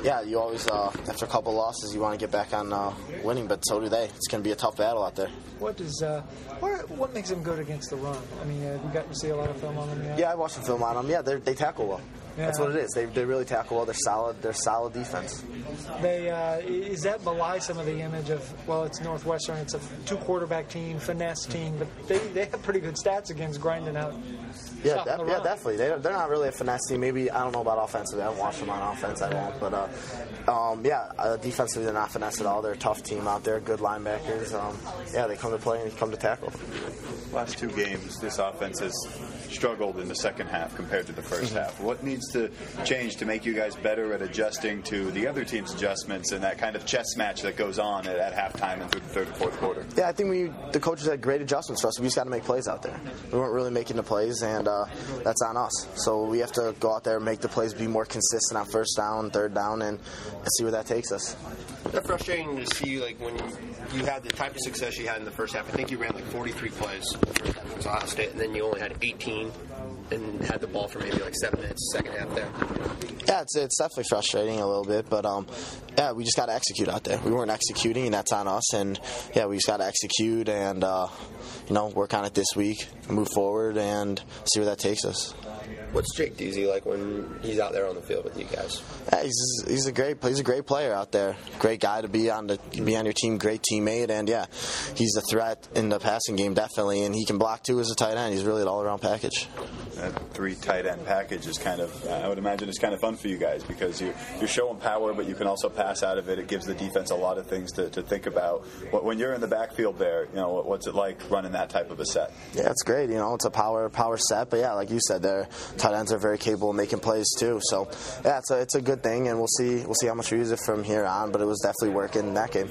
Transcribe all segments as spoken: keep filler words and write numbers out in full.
yeah, you always, uh, after a couple losses, you want to get back on uh, winning, but so do they. It's going to be a tough battle out there. What does uh, what, what makes them good against the run? I mean, have you gotten to see a lot of film on them yet? Yeah, I watched some film on them. Yeah, they tackle well. Yeah. That's what it is. They they really tackle well. They're solid. They're solid defense. They uh, is that belie some of the image of, well, it's Northwestern. It's a two quarterback team, finesse team, but they, they have pretty good stats against grinding out. Yeah, def- yeah, definitely. They they're not really a finesse team. Maybe I don't know about offensively. I haven't watched them on offense. I won't. But uh, um, yeah, uh, defensively they're not finesse at all. They're a tough team out there. Good linebackers. Um, yeah, they come to play and come to tackle. Last two games, this offense has struggled in the second half compared to the first mm-hmm. half. What needs to change to make you guys better at adjusting to the other team's adjustments and that kind of chess match that goes on at, at halftime and through the third and fourth quarter? Yeah, I think we the coaches had great adjustments for us. We just got to make plays out there. We weren't really making the plays, and uh, that's on us. So we have to go out there and make the plays, be more consistent on first down, third down, and, and see where that takes us. Is that frustrating to see, like, when you, you had the type of success you had in the first half? I think you ran like forty-three plays in the first half against Ohio State, and then you only had eighteen and had the ball for maybe like seven minutes second half there. Yeah, it's it's definitely frustrating a little bit, but um, yeah, we just got to execute out there. We weren't executing, and that's on us. And yeah, we just got to execute and uh, you know, work on it this week, move forward, and see where that takes us. What's Jake Deasy like when he's out there on the field with you guys? Yeah, he's he's a great he's a great player out there. Great guy to be on the be on your team. Great teammate, and yeah, he's a threat in the passing game definitely. And he can block too as a tight end. He's really an all around package. That three tight end package is kind of, I would imagine it's kind of fun for you guys because you, you're showing power, but you can also pass out of it. It gives the defense a lot of things to, to think about. When you're in the backfield there, you know, what's it like running that type of a set? Yeah, it's great. You know, it's a power power set, but yeah, like you said, their tight ends are very capable of making plays too. So yeah, it's a it's a good thing, and we'll see we'll see how much we use it from here on. But it was definitely working in that game.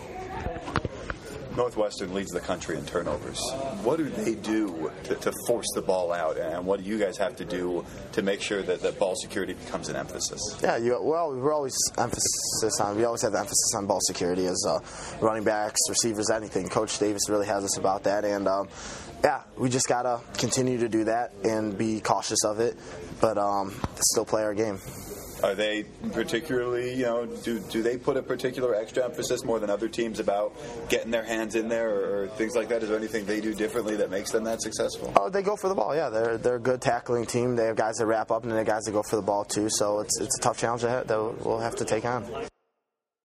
Northwestern leads the country in turnovers. What do they do to, to force the ball out, and what do you guys have to do to make sure that, that ball security becomes an emphasis? Yeah, you, well, we're always emphasis on. We always have the emphasis on ball security as uh, running backs, receivers, anything. Coach Davis really has us about that, and um, yeah, we just gotta continue to do that and be cautious of it, but um, still play our game. Are they particularly, you know, do do they put a particular extra emphasis more than other teams about getting their hands in there or, or things like that? Is there anything they do differently that makes them that successful? Oh, they go for the ball, yeah. They're they're a good tackling team. They have guys that wrap up and they have guys that go for the ball too. So it's it's a tough challenge that we'll have to take on.